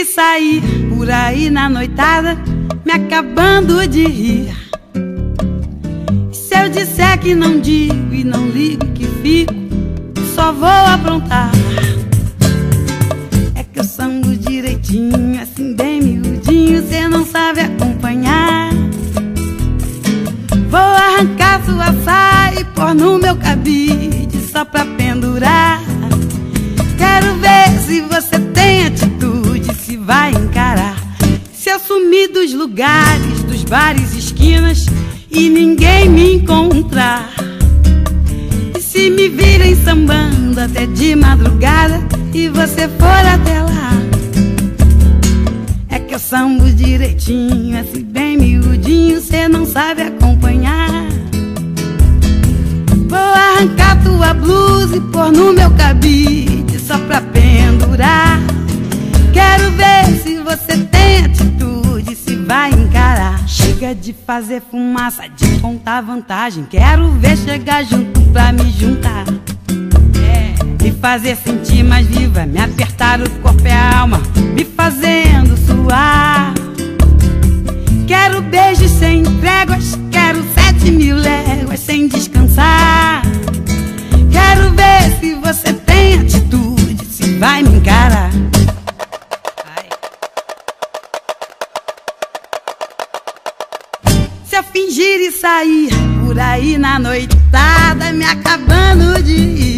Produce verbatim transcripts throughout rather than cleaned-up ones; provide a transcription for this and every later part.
e sair por aí na noitada, me acabando de rir. Se eu disser que não digo e não ligo que fico, só vou aprontar. É que eu sambo direitinho, assim bem miudinho, cê não sabe acompanhar. Vou arrancar sua saia e pôr no meu cabide só pra pendurar. Quero ver se você tem atitude, se vai encarar. Se eu sumir dos lugares, dos bares, esquinas e ninguém me encontrar. E se me virem sambando até de madrugada e você for até lá. É que eu sambo direitinho, assim bem miudinho, cê não sabe acompanhar. Vou arrancar tua blusa e pôr no meu cabide só pra pendurar. Quero ver se você tem atitude, se vai encarar. Chega de fazer fumaça, de contar vantagem. Quero ver chegar junto pra me juntar. É, me fazer sentir mais viva, me apertar o corpo e a alma, me fazendo suar. Quero beijos sem tréguas, quero sete mil léguas sem descansar. Quero ver se você tem atitude, se vai me encarar. Vai. Se eu fingir e sair por aí na noitada, me acabando de ir.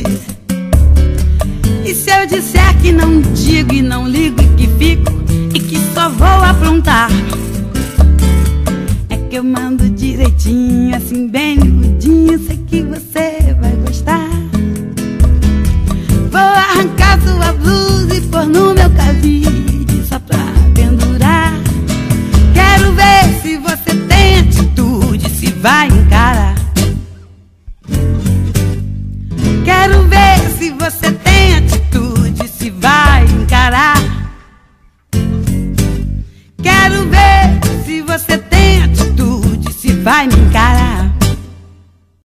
E se eu disser que não digo e não ligo e que fico e que só vou aprontar. É que eu mando direitinho, assim bem miudinho, sei que você vai gostar. Vou arrancar sua blusa e pôr no meu cabide só pra pendurar. Quero ver se você tem atitude, se vai encarar. Quero ver se você tem atitude, se vai encarar. Quero ver se você tem atitude, se vai me encarar.